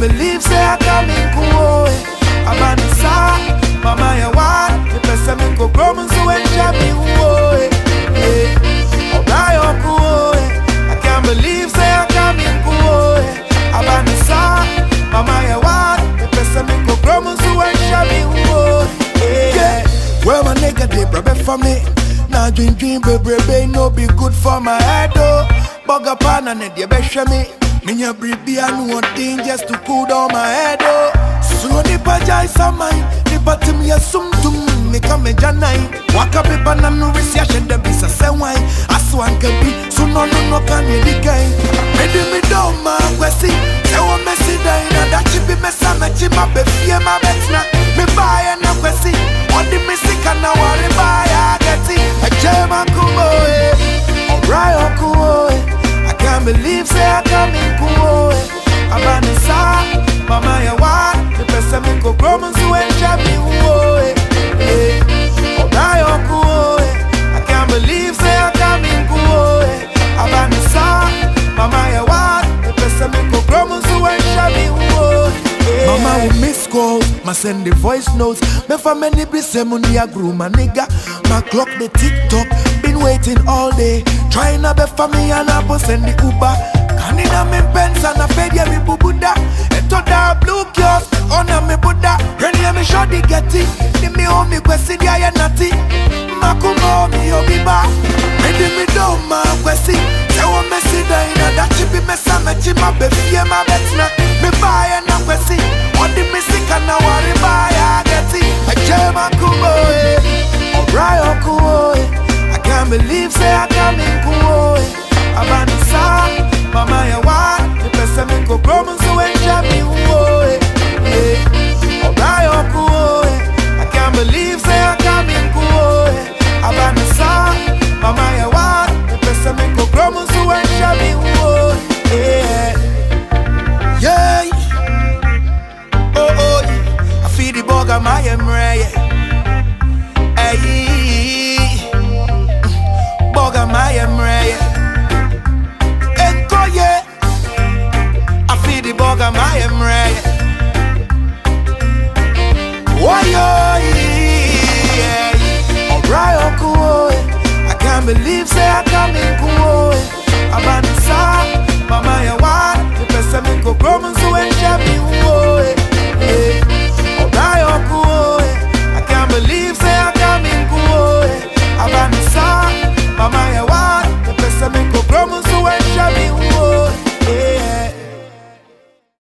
believe say I come in cool. Abanisa, mama ya wa, the person me go grow so and me woe. Alright, cool. I can't believe say I come in cool. Abanisa, mama ya wa, the person me go grow so and me woe. Yeah, well my nigga they brother for me. Now dream baby no be good for my head oh. Bugger pan and they be me. Minya bribi and one thing just to cool down my head oh. So nipa jai samai, nipa timi ya sumtum, nika meja nai. Waka biba na nurisi ya shende bisa sewai. Aswan kebi, so no kanye dikai. Medi mi do ma kwesi, sewa mesi daina. Dachi bi mesa mechi ma befie ma betina. Mi baya na kwesi, odi misika na wari baya geti. Ejema kumoe, alright kumoe. I can't believe say I come in kumoe. Abanisa, mama ya wa. Pesa me go grow so and me woe. Alright, cool. I can't believe say I come in cool. Abanisa, mama ya wa. Pesa me go grow so and me woe. Mama will miss calls, ma send the voice notes. Me for many be say money a grew my nigga. My clock the TikTok, been waiting all day. Trying to be for me and I go send the Uber. Kanina me pens and I fed ya me bubuda. Eto da blue kiosk. Ona me buda, reni ya me shodi geti. Ni mi omi kwesi dia ya nati. Makuma omi obiba. Rendi mi do ma kwesi. Sewa me sida ina dachi bi me sa mechi ma befie ma betina. Mi baya na kwesi. Odi mi sika na wari baya geti. Eje makuma oe. Alright okuo oe. I can't believe say I come in kuo oe. Abanisa, mama ya wa. The pesa me go grow so enja mi uo. Alright, cool. I can't believe say I come in cool. Abanisa, mama ya wa. The pesa me go grow so and me woe. Yeah. Oh, I feel the bugger my emre. Hey, bugger my emre. Enko yeah. I feel the bugger my emre. Why yeah. Alright, cool. I can't believe